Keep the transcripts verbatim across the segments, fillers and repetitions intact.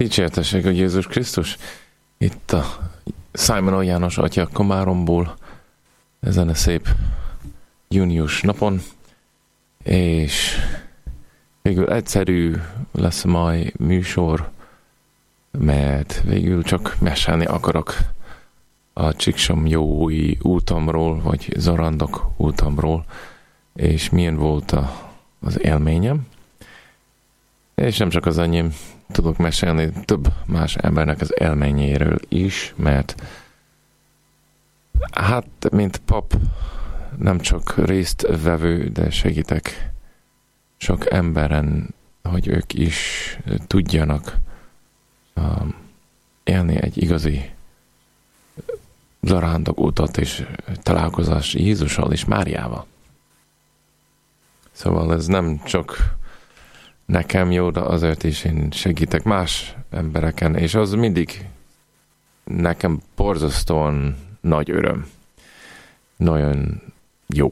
Dicsértessék a Jézus Krisztus. Itt a Simon János atya Komáromból ezen a szép június napon, és végül egyszerű lesz a mai műsor, mert végül csak mesélni akarok a Csíksomjói útamról, vagy Zarandok útamról, és milyen volt a, az élményem. És nem csak az enyém, tudok mesélni több más embernek az élményéről is, mert hát, mint pap, nem csak résztvevő, de segítek sok emberen, hogy ők is tudjanak um, élni egy igazi zarándok utat és találkozás Jézussal és Máriával. Szóval ez nem csak nekem jó, de azért is én segítek más embereken, és az mindig nekem borzasztóan nagy öröm. Nagyon jó.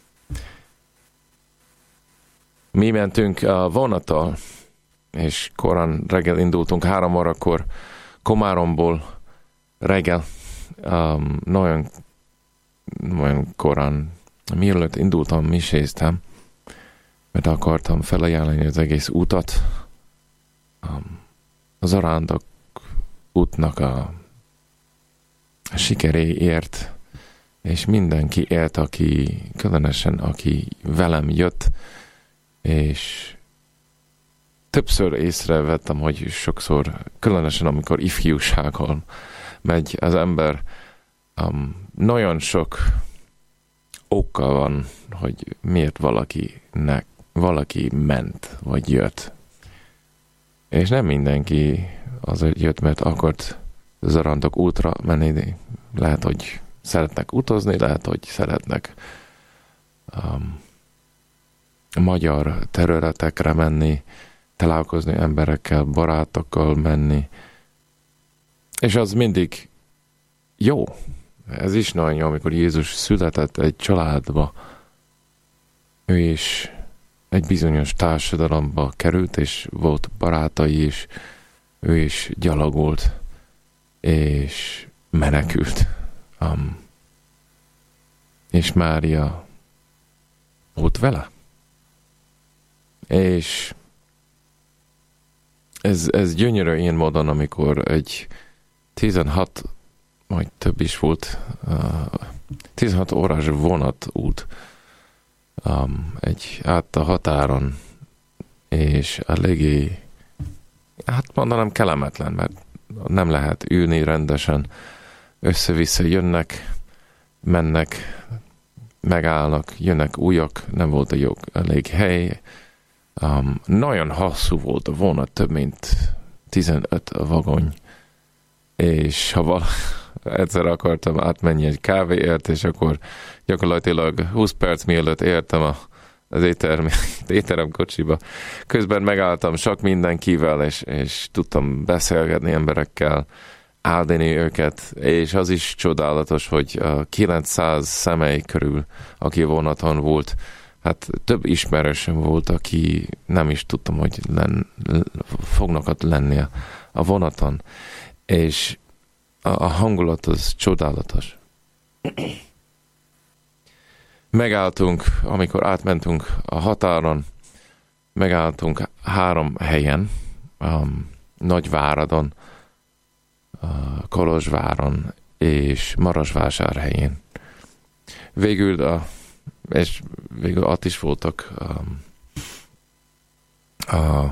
Mi mentünk a vonattal, és korán reggel indultunk, három órakor Komáromból reggel, um, nagyon, nagyon korán, mielőtt indultam, miséztem, mert akartam felajánlani az egész utat, um, az zarándok útnak a, a sikeréért, és mindenki élt, aki, különösen aki velem jött, és többször észrevettem, hogy sokszor, különösen amikor ifjúsággal megy az ember, um, nagyon sok oka van, hogy miért valakinek, valaki ment, vagy jött. És nem mindenki azért jött, mert akart zarándok útra menni, de lehet, hogy szeretnek utazni, lehet, hogy szeretnek um, magyar területekre menni, találkozni emberekkel, barátokkal menni. És az mindig jó. Ez is nagyon jó, amikor Jézus született egy családba. Ő is egy bizonyos társadalomba került, és volt barátai is. Ő is gyalogolt, és menekült. Um, és Mária ott vele. És ez, ez gyönyörű ilyen módon, amikor egy tizenhat, vagy több is volt, uh, tizenhat órás vonatút um, egy át a határon, és eléggé, hát mondanám kellemetlen, mert nem lehet ülni rendesen, össze-vissza jönnek, mennek, megállnak, jönnek újak, nem volt a jó elég hely. Um, nagyon hosszú volt a vonat, több mint tizenöt vagony, és ha val- egyszer akartam átmenni egy kávéért, és akkor gyakorlatilag húsz perc mielőtt értem a, az étterem, étterem kocsiba. Közben megálltam sok mindenkivel, és, és tudtam beszélgetni emberekkel, áldani őket, és az is csodálatos, hogy a kilencszáz személy körül, aki vonaton volt, hát több ismerősöm volt, aki nem is tudtam, hogy len, fognak ott lenni a, a vonaton, és a, a hangulat az csodálatos. Megálltunk, amikor átmentünk a határon, megálltunk három helyen, um, Nagyváradon, uh, Kolozsváron és Marosvásárhelyén. Végül a és végül ott is voltak um, a,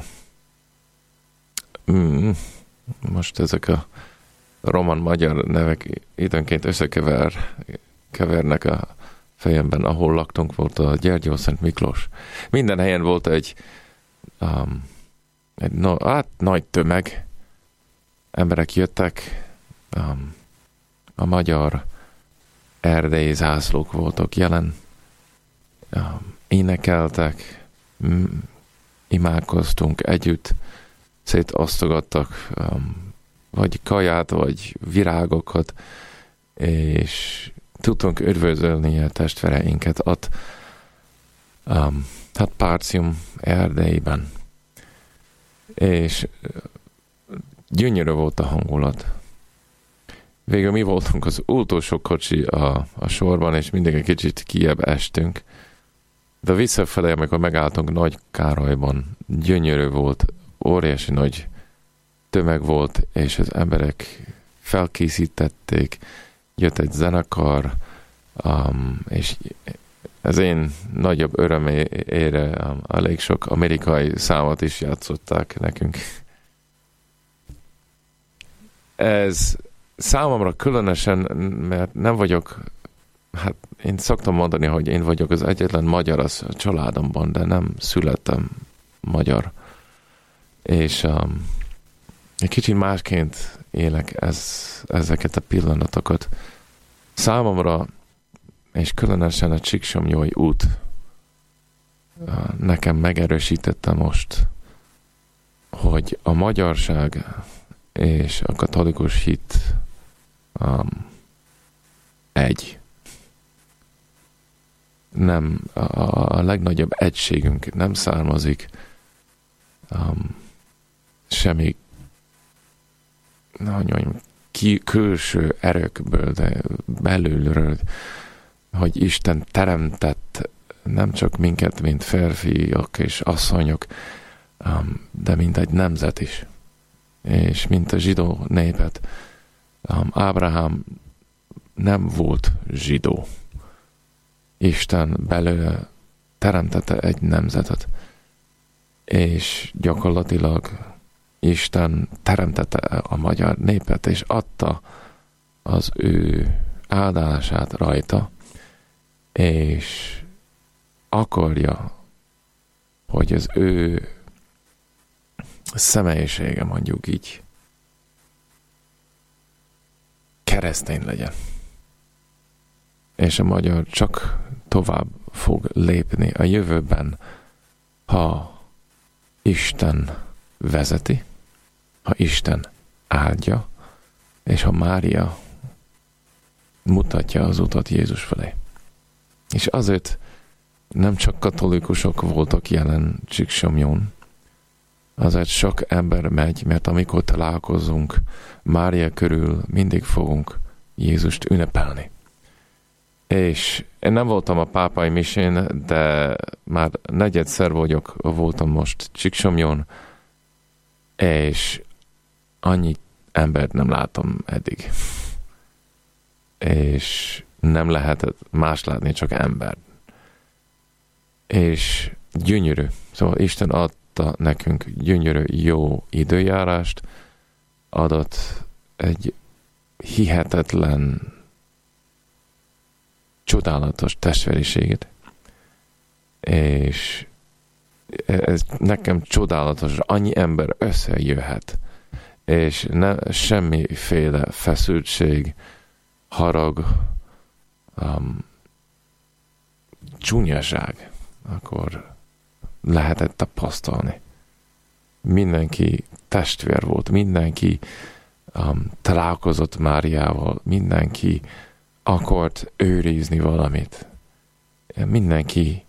mm, most ezek a román-magyar nevek időnként összekever kevernek a fejemben, ahol laktunk, volt a Gyergyó Szent Miklós. Minden helyen volt egy, um, egy no, hát, nagy tömeg, emberek jöttek, um, a magyar erdélyi zászlók voltak jelen, Um, énekeltek, mm, imádkoztunk együtt, szétosztogattak um, vagy kaját, vagy virágokat, és tudtunk üdvözölni a testvéreinket ott, um, hát Párcium erdeiben. És Gyönyörű volt a hangulat. Végül mi voltunk az utolsó kocsi a, a sorban, és mindig egy kicsit kijebb estünk. De visszafelé, amikor megálltunk Nagy Károlyban, gyönyörű volt, óriási nagy tömeg volt, és az emberek felkészítették, jött egy zenekar, um, és az én nagyobb örömére um, elég sok amerikai számot is játszották nekünk. Ez számomra különösen, mert nem vagyok, hát én szoktam mondani, hogy én vagyok az egyetlen magyar az a családomban, de nem születtem magyar. És um, egy kicsit másként élek ez, ezeket a pillanatokat. Számomra, és különösen a Csíksomlyói út uh, nekem megerősítette most, hogy a magyarság és a katolikus hit um, egy. Nem, a, a legnagyobb egységünk nem származik um, semmi nagyon ki, külső erőkből, de belülről, hogy Isten teremtett nem csak minket, mint férfiak és asszonyok, um, de mint egy nemzet is. És mint a zsidó népet, um, Ábrahám nem volt zsidó. Isten belőle teremtette egy nemzetet, és gyakorlatilag Isten teremtette a magyar népet, és adta az ő áldását rajta, és akarja, hogy az ő személyisége, mondjuk így, keresztény legyen. És a magyar csak tovább fog lépni a jövőben, ha Isten vezeti, ha Isten áldja, és ha Mária mutatja az utat Jézus felé. És azért nem csak katolikusok voltak jelen Csíksomlyón, azért sok ember megy, mert amikor találkozunk Mária körül, mindig fogunk Jézust ünnepelni. És én nem voltam a pápai misén, de már negyedszer vagyok, voltam most Csíksomlyón, és annyi embert nem látom eddig. És nem lehetett más látni, csak ember. És gyönyörű. Szóval Isten adta nekünk gyönyörű, jó időjárást, adott egy hihetetlen, csodálatos testvériséget. És ez nekem csodálatos, annyi ember összejöhet, és ne, semmiféle feszültség, harag, um, csúnyaság, akkor lehetett tapasztalni. Mindenki testvér volt, mindenki um, találkozott Máriával, mindenki akart őrizni valamit. Mindenki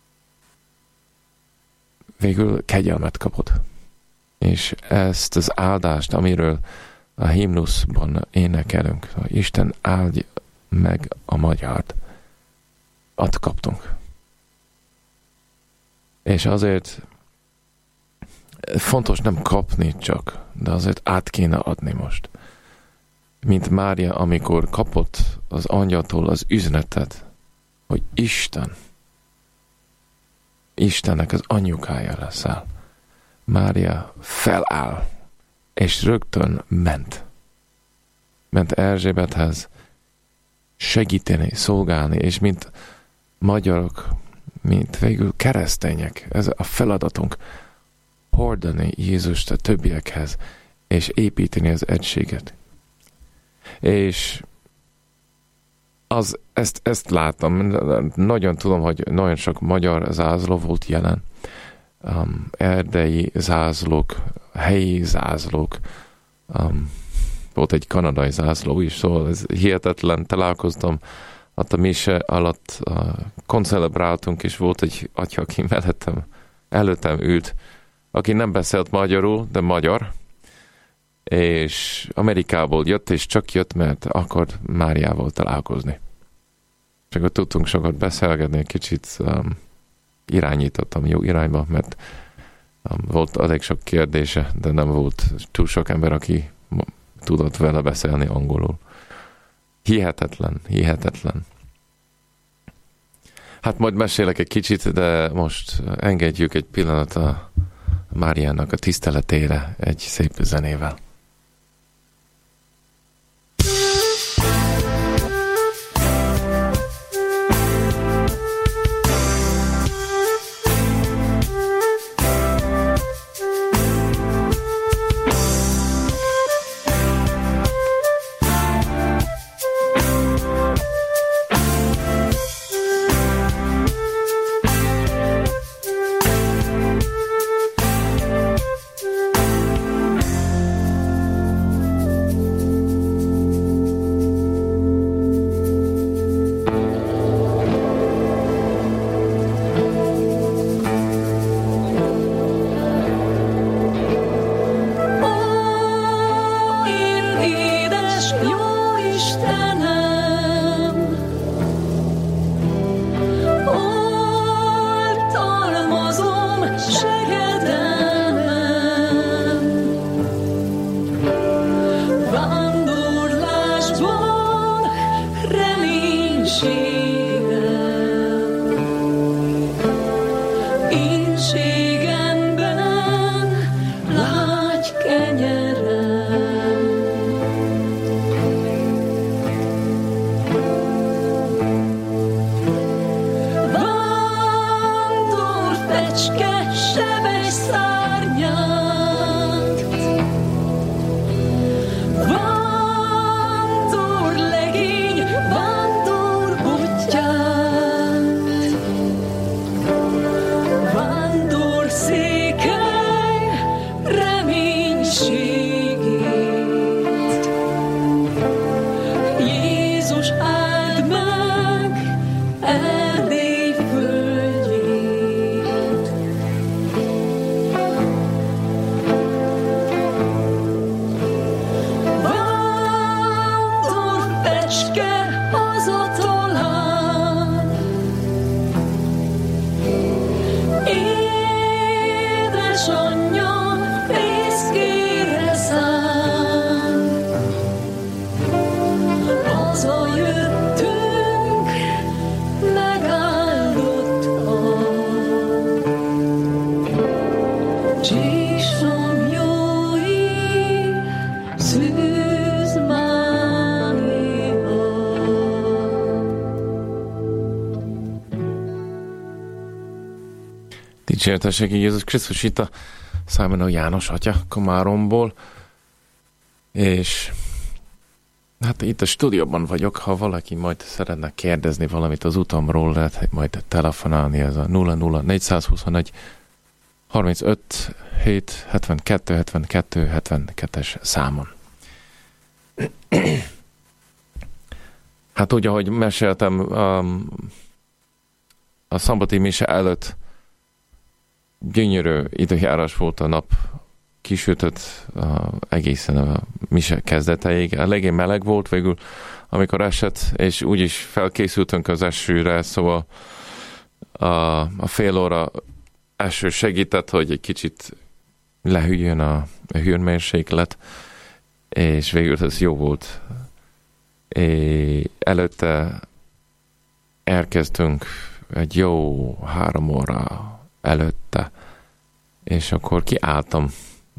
végül kegyelmet kapott. És ezt az áldást, amiről a himnuszban énekelünk, hogy Isten áldja meg a magyart, azt kaptunk. És azért fontos nem kapni csak, de azért át kéne adni most. Mint Mária, amikor kapott az angyaltól az üzenetet, hogy Isten, Istennek az anyukája leszel. Mária feláll, és rögtön ment. Ment Erzsébethez segíteni, szolgálni, és mint magyarok, mint végül keresztények, ez a feladatunk, hordani Jézust a többiekhez, és építeni az egységet. És az, ezt, ezt láttam, nagyon tudom, hogy nagyon sok magyar zászló volt jelen, um, erdei zászlók, helyi zászlók, um, volt egy kanadai zászló is, szóval ez hihetetlen, találkoztam, ott a mise alatt uh, koncelebráltunk, és volt egy atya, aki mellettem, előttem ült, aki nem beszélt magyarul, de magyar, és Amerikából jött, és csak jött, mert akar Máriával találkozni. És akkor tudtunk sokat beszélgetni, kicsit um, irányítottam jó irányba, mert um, volt elég sok kérdése, de nem volt túl sok ember, aki tudott vele beszélni angolul. Hihetetlen, hihetetlen. Hát majd mesélek egy kicsit, de most engedjük egy pillanat a Máriának a tiszteletére egy szép zenével. Dicsértessék Jézus Krisztus, itt a Szájmenő János atya Komáromból, és hát itt a stúdióban vagyok, ha valaki majd szeretne kérdezni valamit az utamról, lehet majd telefonálni, ez a nulla nulla négyszázhuszonegy harmincöt hét hetvenkettő hetvenkettő hetvenkettes számon. Hát úgy, ahogy meséltem, um, a szombati mise előtt gyönyörű időjárás volt, a nap kisütött uh, egészen a mise kezdeteig. Eléggé meleg volt végül, amikor esett, és úgyis felkészültünk az esőre, szóval a, a fél óra eső segített, hogy egy kicsit lehűljön a, a hőmérséklet, és végül ez jó volt. És előtte elkezdtünk egy jó három óra előtte, és akkor kiálltam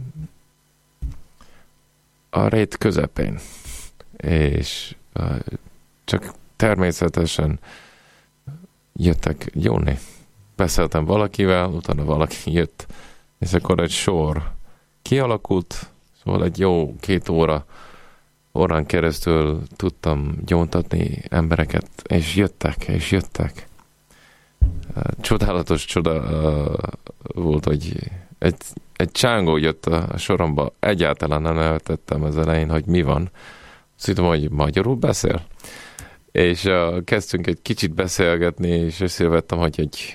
a rét közepén, és uh, csak természetesen jöttek jönni. Beszéltem valakivel, utána valaki jött, és akkor egy sor kialakult, szóval egy jó két óra órán keresztül tudtam gyóntatni embereket, és jöttek, és jöttek. Csodálatos csoda uh, volt, hogy egy, egy csángó jött a soromba, egyáltalán nem eltettem az elején, hogy mi van. Azt hittem, hogy magyarul beszél. És uh, kezdtünk egy kicsit beszélgetni, és összevettem, hogy egy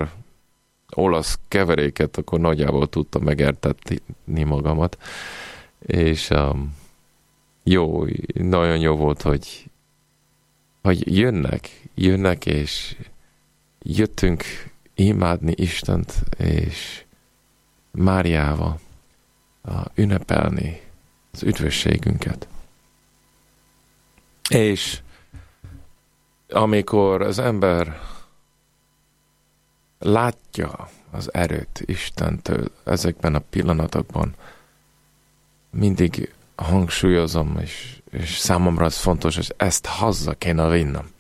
magyar-olasz keveréket, akkor nagyjából tudtam megértetni magamat. És um, jó, nagyon jó volt, hogy, hogy jönnek, jönnek, és jöttünk imádni Istent, és Máriával uh, ünnepelni az üdvösségünket. És amikor az ember látja az erőt Istentől ezekben a pillanatokban, mindig hangsúlyozom, és, és számomra az fontos, hogy ezt haza kéne vinnem.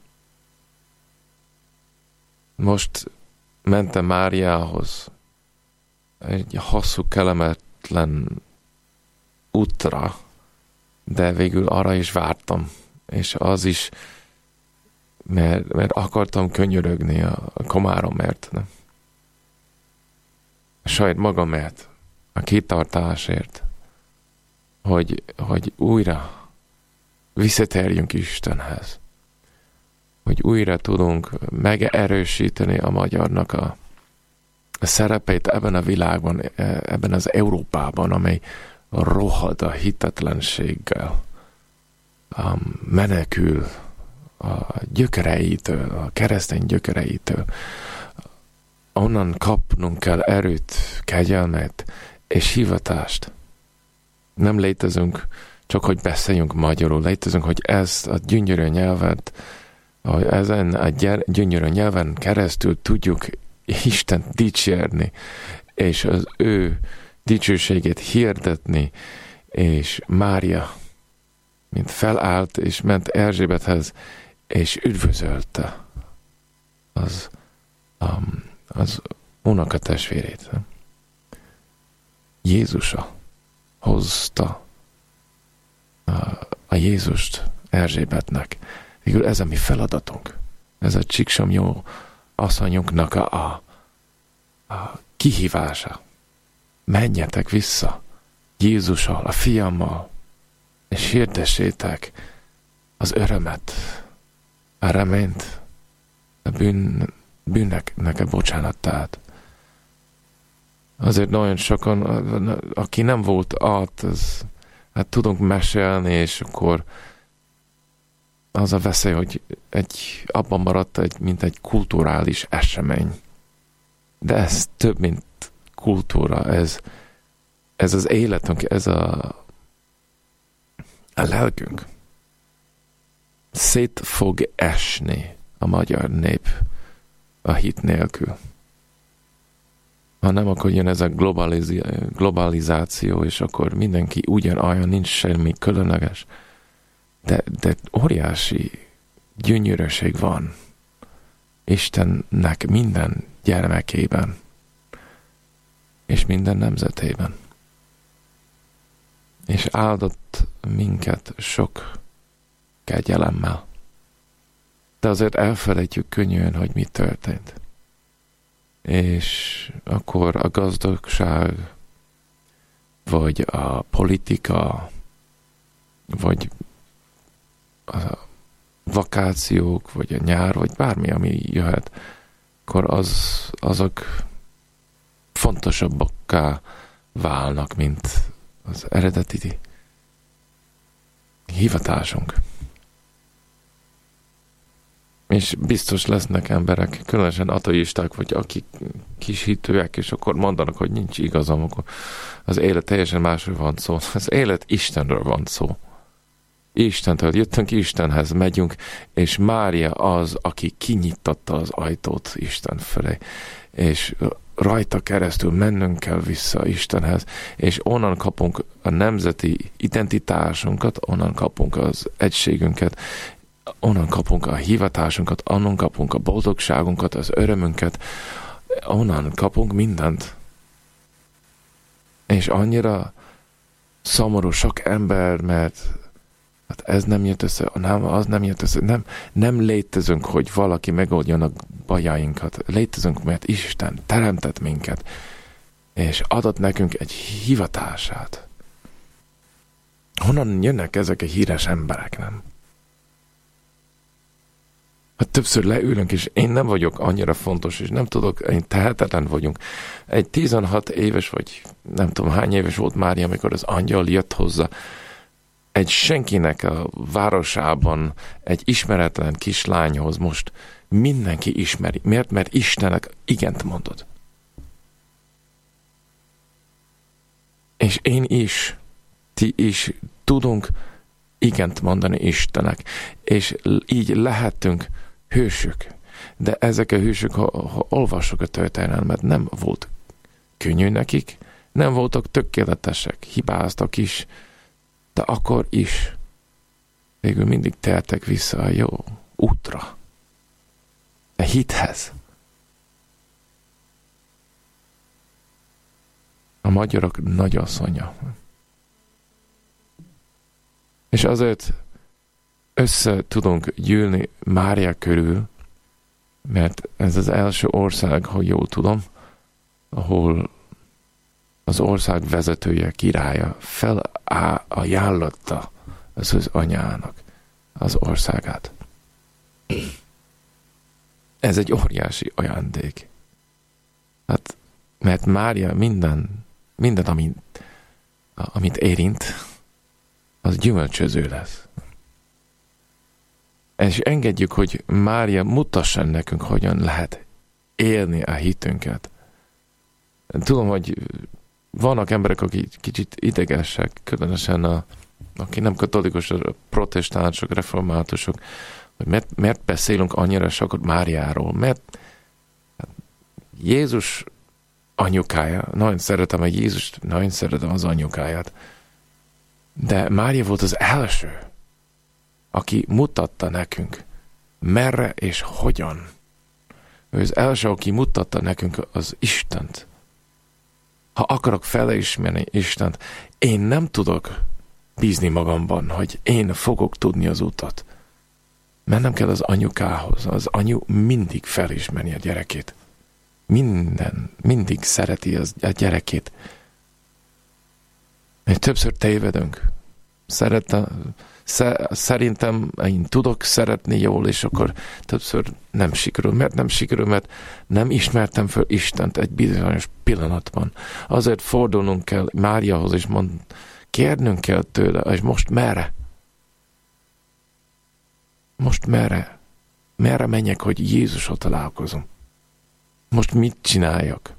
Most mentem Máriához egy hosszú, kellemetlen útra, de végül arra is vártam, és az is, mert, mert akartam könyörögni a, a komáromért, nem? A saját magamért, a kitartásért, hogy, hogy újra visszatérjünk Istenhez, hogy újra tudunk megerősíteni a magyarnak a, a szerepét ebben a világban, ebben az Európában, amely rohad a hitetlenséggel, um, menekül a gyökereitől, a keresztény gyökereitől. Onnan kapnunk kell erőt, kegyelmet és hivatást. Nem létezünk csak, hogy beszéljünk magyarul, létezünk, hogy ezt a gyönyörű nyelvet, hogy ezen a gyönyörű nyelven keresztül tudjuk Istent dicsérni, és az ő dicsőségét hirdetni, és Mária, mint felállt, és ment Erzsébethez, és üdvözölte az, um, az unokatestvérét. Jézusa hozta a, a Jézust Erzsébetnek. Végül ez a mi feladatunk. Ez a Csíksomlyó asszonyunknak a, a, a kihívása. Menjetek vissza Jézussal, a fiammal, és hirdessétek az örömet, a reményt, a bűn, bűnnek a bocsánatát. Azért nagyon sokan, aki nem volt ott, az, hát tudunk mesélni, és akkor az a veszély, hogy egy, abban maradt, egy, mint egy kulturális esemény. De ez több, mint kultúra, ez, ez az életünk, ez a, a lelkünk. Szét fog esni a magyar nép a hit nélkül. Ha nem, akkor jön ez a globaliz- globalizáció, és akkor mindenki ugyanolyan, nincs semmi különleges. De, de óriási gyönyörűség van Istennek minden gyermekében, és minden nemzetében. És áldott minket sok kegyelemmel. De azért elfelejtjük könnyűen, hogy mi történt. És akkor a gazdagság, vagy a politika, vagy a vakációk, vagy a nyár, vagy bármi, ami jöhet, akkor az, azok fontosabbakká válnak, mint az eredeti hivatásunk. És biztos lesznek emberek, különösen ateisták, vagy akik kis hitűek, és akkor mondanak, hogy nincs igazam, akkor az élet teljesen másról van szó. Az élet Istenről van szó. Istentől jöttünk, Istenhez megyünk, és Mária az, aki kinyitatta az ajtót Isten felé. És rajta keresztül mennünk kell vissza Istenhez, és onnan kapunk a nemzeti identitásunkat, onnan kapunk az egységünket, onnan kapunk a hivatásunkat, onnan kapunk a boldogságunkat, az örömünket, onnan kapunk mindent. És annyira szomorú sok ember, mert hát ez nem jött össze, nem, az nem jött össze, nem, nem létezünk, hogy valaki megoldjon a bajainkat. Létezünk, mert Isten teremtett minket, és adott nekünk egy hivatását. Honnan jönnek ezek a híres emberek, nem? Hát többször leülünk, és én nem vagyok annyira fontos, és nem tudok, én tehetetlen vagyunk. Egy tizenhat éves, vagy nem tudom hány éves volt Mária, amikor az angyal jött hozzá, egy senkinek a városában, egy ismeretlen kislányhoz most mindenki ismeri. Miért? Mert Istennek igent mondod. És én is, ti is tudunk igent mondani Istennek, és így lehetünk hősök. De ezek a hősök, ha, ha olvassuk a történelmet, nem volt könnyű nekik, nem voltak tökéletesek, hibáztak is, de akkor is végül mindig tértek vissza a jó útra, a hithez. A magyarok nagyasszonya. És azért össze tudunk gyűlni Mária körül, mert ez az első ország, ha jól tudom, ahol az ország vezetője, királya felajánlotta az, az anyának az országát. Ez egy óriási ajándék. Hát, mert Mária minden, minden amit, amit érint, az gyümölcsöző lesz. És engedjük, hogy Mária mutassa nekünk, hogyan lehet élni a hitünket. Tudom, hogy vannak emberek, akik kicsit idegesek, különösen a, aki nem katolikus, a protestánsok, reformátusok, hogy miért, miért beszélünk annyira sokat Máriáról, mert Jézus anyukája, nagyon szeretem a Jézust, nagyon szeretem az anyukáját, de Mária volt az első, aki mutatta nekünk, merre és hogyan. Ő az első, aki mutatta nekünk az Istent. Ha akarok felismerni Istent, én nem tudok bízni magamban, hogy én fogok tudni az utat. Mennem kell az anyukához. Az anyu mindig felismeri a gyerekét. Minden, mindig szereti az, a gyerekét. És többször tévedünk. Szeretem, Szerintem én tudok szeretni jól, és akkor többször nem sikerül. Mert nem sikerül, mert nem ismertem fel Istent egy bizonyos pillanatban. Azért fordulnunk kell Máriahoz, és mond, kérnünk kell tőle, és most merre? Most merre? Merre menjek, hogy Jézushoz találkozom? Most mit csináljak?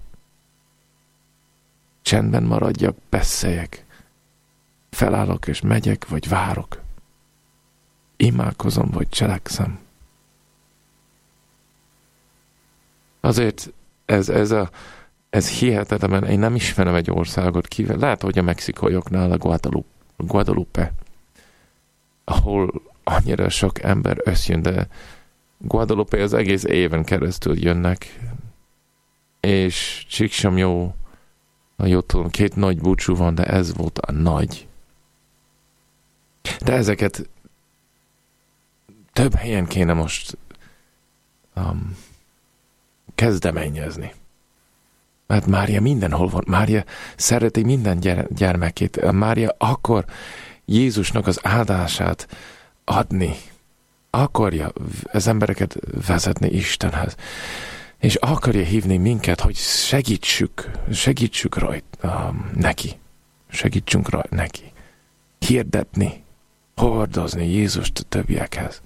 Csendben maradjak, beszéljek. Felállok és megyek, vagy várok. Imádkozom, vagy cselekszem. Azért ez, ez, a, ez hihetetlen, én nem ismerem egy országot kívül. Lehet, hogy a mexikóiaknál a Guadalupe, Guadalupe, ahol annyira sok ember összjön, de Guadalupe az egész éven keresztül jönnek, és Csíksomlyó, a jól tudom, két nagy búcsú van, de ez volt a nagy. De ezeket több helyen kéne most um, kezdeményezni. Mert Mária mindenhol van. Mária szereti minden gyere- gyermekét. Mária akar Jézusnak az áldását adni. Akarja az embereket vezetni Istenhez. És akarja hívni minket, hogy segítsük, segítsük rajta um, neki. Segítsünk rajta neki. Hirdetni, hordozni Jézust a többiekhez.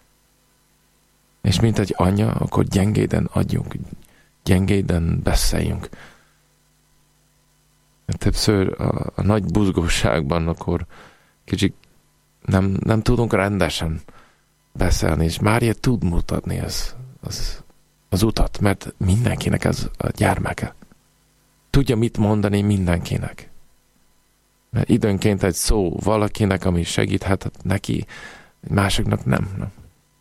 És mint egy anya, akkor gyengéden adjunk, gyengéden beszéljünk. Többször a, a nagy buzgóságban akkor kicsit nem, nem tudunk rendesen beszélni, és Mária tud mutatni az, az, az utat, mert mindenkinek ez a gyermeke. Tudja mit mondani mindenkinek. Mert időnként egy szó valakinek, ami segíthet neki, másoknak nem. nem.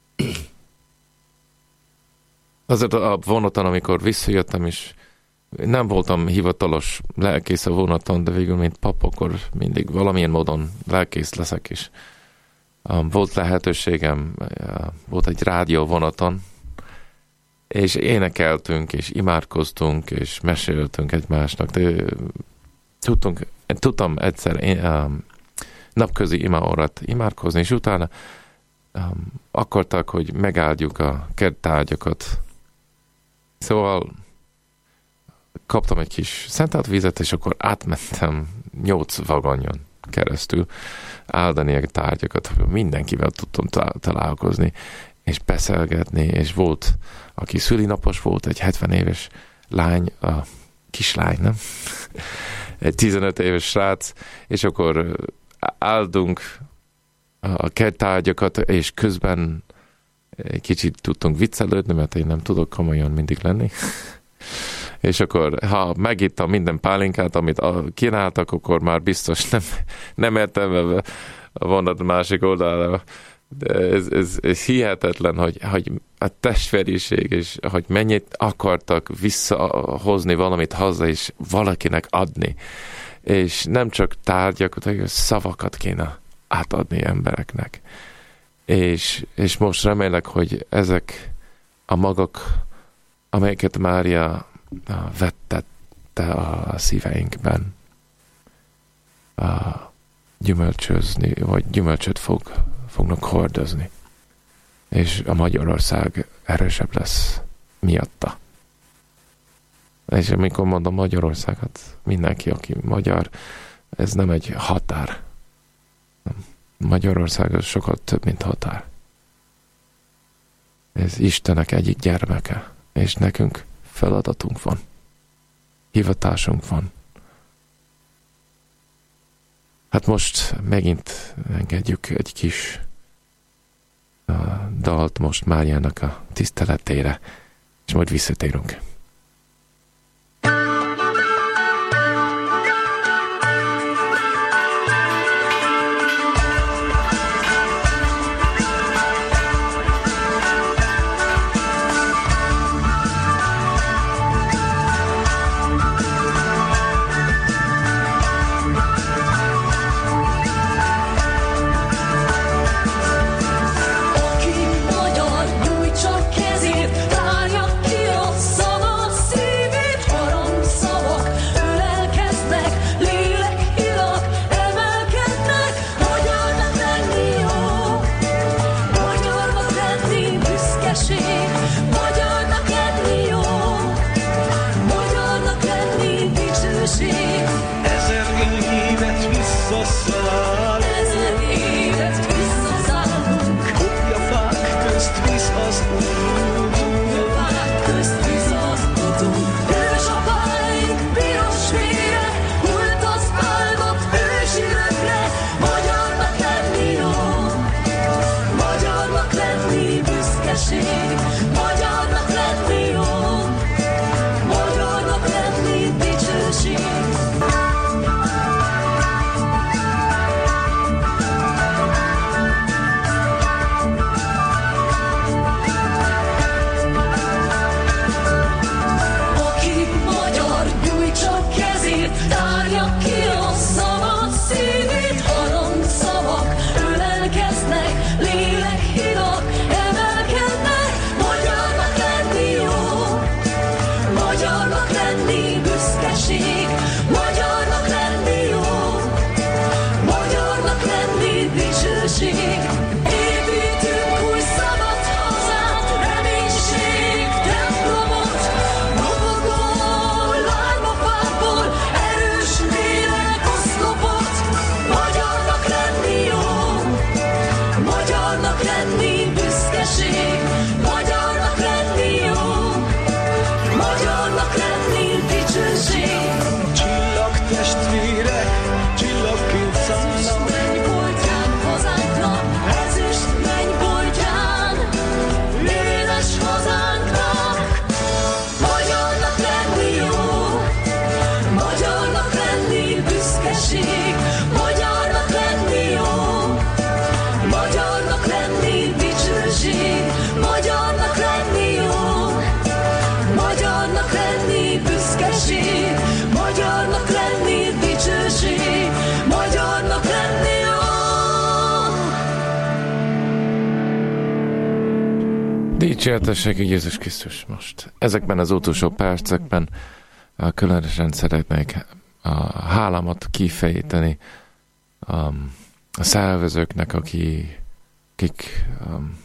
Azért a vonaton, amikor visszajöttem, és nem voltam hivatalos lelkész a vonaton, de végül, mint pap, akkor mindig valamilyen módon lelkész leszek is. Um, volt lehetőségem, uh, volt egy rádió vonaton, és énekeltünk, és imádkoztunk, és meséltünk egymásnak, de tudtunk, tudtam egyszer én, um, napközi imaórat imádkozni, és utána um, akartak, hogy megáldjuk a kerttárgyakat. Szóval kaptam egy kis szentelt vizet, és akkor átmentem nyolc vagonyon keresztül áldani a tárgyakat, hogy mindenkivel tudtam találkozni, és beszélgetni, és volt, aki szülinapos volt, egy hetven éves lány, a kislány, nem? Egy tizenöt éves srác, és akkor áldunk a kerttárgyakat, és közben egy kicsit tudtunk viccelődni, mert én nem tudok komolyan mindig lenni. És akkor, ha megittam minden pálinkát, amit kínáltak, akkor már biztos nem, nem értem a vonat másik oldalára. De ez, ez, ez hihetetlen, hogy, hogy a testvériség, és hogy mennyit akartak visszahozni valamit haza, és valakinek adni. És nem csak tárgyakat, hanem szavakat kéne átadni embereknek. És, és most remélek, hogy ezek a magak, amelyeket Mária vettette a szíveinkben, a gyümölcsözni, vagy gyümölcsöt fog, fognak hordozni. És a Magyarország erősebb lesz miatta. És amikor mondom Magyarországot, mindenki, aki magyar, ez nem egy határ. Magyarország az sokkal több, mint határ. Ez Istenek egyik gyermeke, és nekünk feladatunk van. Hivatásunk van. Hát most megint engedjük egy kis uh, dalt most Máriának a tiszteletére, és majd visszatérünk. Dicsértessék Jézus Krisztus most. Ezekben az utolsó percekben különösen szeretnék a hálámat kifejteni um, a szervezőknek, aki akik um,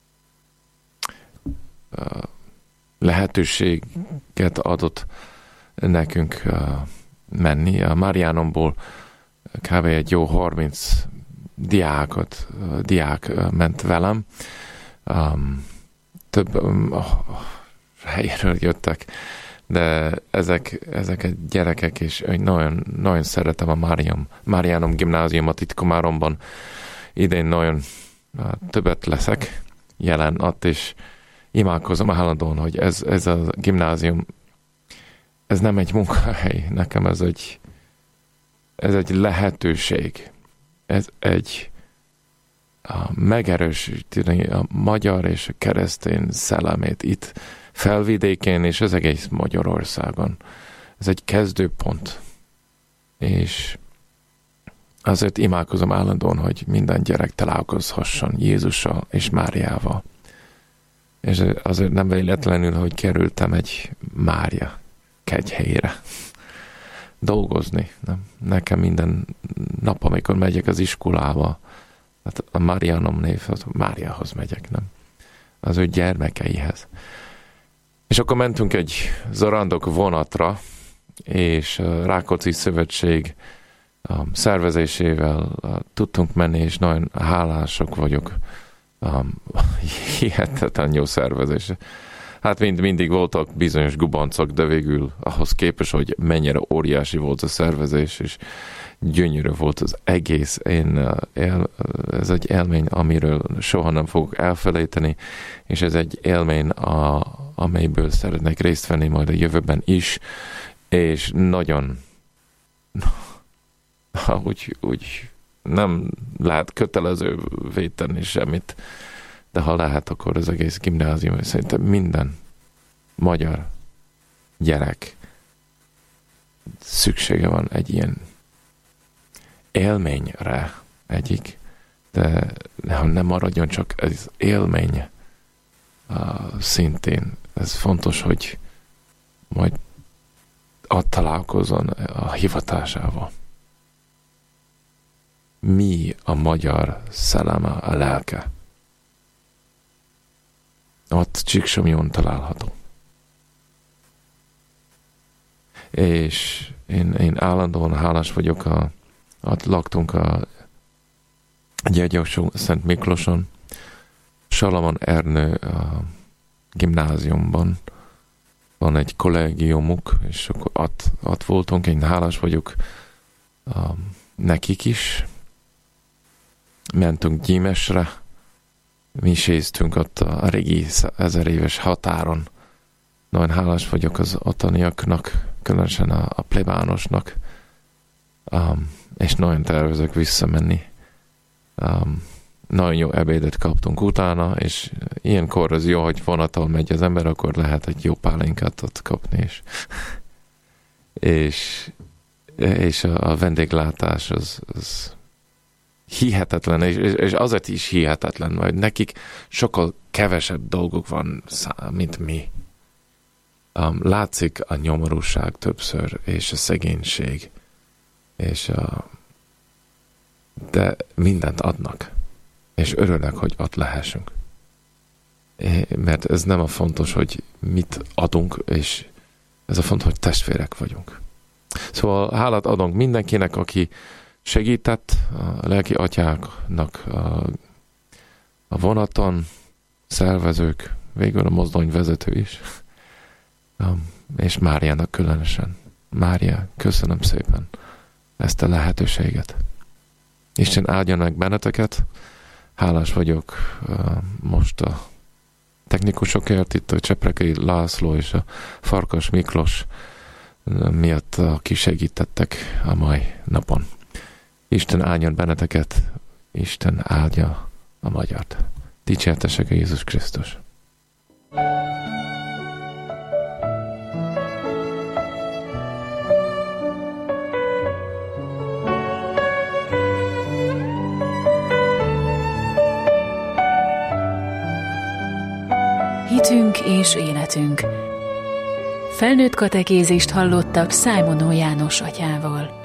uh, lehetőséget adott nekünk uh, menni. A Marianomból kb. Egy jó harminc diákot, uh, diák uh, ment velem. Um, több um, oh, helyről jöttek, de ezek, ezek a gyerekek, és nagyon, nagyon szeretem a Mariam, Marianom gimnáziumot itt Komáromban. Idén nagyon uh, többet leszek jelen ott, és imádkozom állandóan, hogy ez, ez a gimnázium, ez nem egy munkahely, nekem ez egy, ez egy lehetőség. Ez egy a megerősíteni a magyar és a keresztény szellemét itt Felvidékén és az egész Magyarországon. Ez egy kezdőpont. És azért imádkozom állandóan, hogy minden gyerek találkozhasson Jézussal és Máriával. És azért nem véletlenül, hogy kerültem egy Mária kegyhelyére dolgozni. Nem? Nekem minden nap, amikor megyek az iskolába, hát a Marianom név, az Máriához megyek, nem? Az ő gyermekeihez. És akkor mentünk egy zarandok vonatra, és a Rákóczi Szövetség um, szervezésével uh, tudtunk menni, és nagyon hálások vagyok. Um, hihetetlen jó szervezés. Hát mind, mindig voltak bizonyos gubancok, de végül ahhoz képest, hogy mennyire óriási volt a szervezés, és gyönyörű volt az egész. Én, el, ez egy élmény, amiről soha nem fogok elfelejteni, és ez egy élmény, a, amelyből szeretnék részt venni majd a jövőben is, és nagyon úgy, úgy nem lehet kötelezővé tenni semmit, de ha lehet, akkor az egész gimnázium, szerintem minden magyar gyerek szüksége van egy ilyen élményre egyik, de nem maradjon csak ez élmény uh, szintén. Ez fontos, hogy majd ott találkozzon a hivatásával. Mi a magyar szelleme, a lelke? Ott Csíksomlyón található. És én, én állandóan hálás vagyok, a, ott laktunk a Gyergyósó Szent Miklóson, Salamon Ernő a gimnáziumban van egy kollégiumuk, és akkor ott, ott voltunk, én hálás vagyok um, nekik is. Mentünk Gyímesre, mi séztünk ott a régi ezer éves határon. Nagyon hálás vagyok az ottaniaknak, különösen a, a plebánosnak, um, és nagyon tervezek visszamenni. Um, nagyon jó ebédet kaptunk utána, és ilyenkor az jó, hogy vonaton megy az ember, akkor lehet egy jó pálinkát ott kapni, és, és, és a, a vendéglátás az, az hihetetlen, és, és azért is hihetetlen, mert nekik sokkal kevesebb dolgok van, mint mi. Um, látszik a nyomorúság többször, és a szegénység, és a, de mindent adnak, és örülnek, hogy ott lehessünk. É, mert ez nem a fontos, hogy mit adunk, és ez a fontos, hogy testvérek vagyunk. Szóval hálát adunk mindenkinek, aki segített, a lelki atyáknak a, a vonaton, szervezők, végül a mozdony vezető is, um, és Máriának különösen. Mária, köszönöm szépen ezt a lehetőséget. Isten áldjon meg benneteket. Hálás vagyok uh, most a technikusokért, itt a Cseprekei László és a Farkas Miklós uh, miatt, aki segítettek a mai napon. Isten áldjon benneteket, Isten áldja a magyart. Dicsértesek a Jézus Krisztus. Hitünk és életünk. Felnőtt katekézist hallottak Szájmonó János atyával.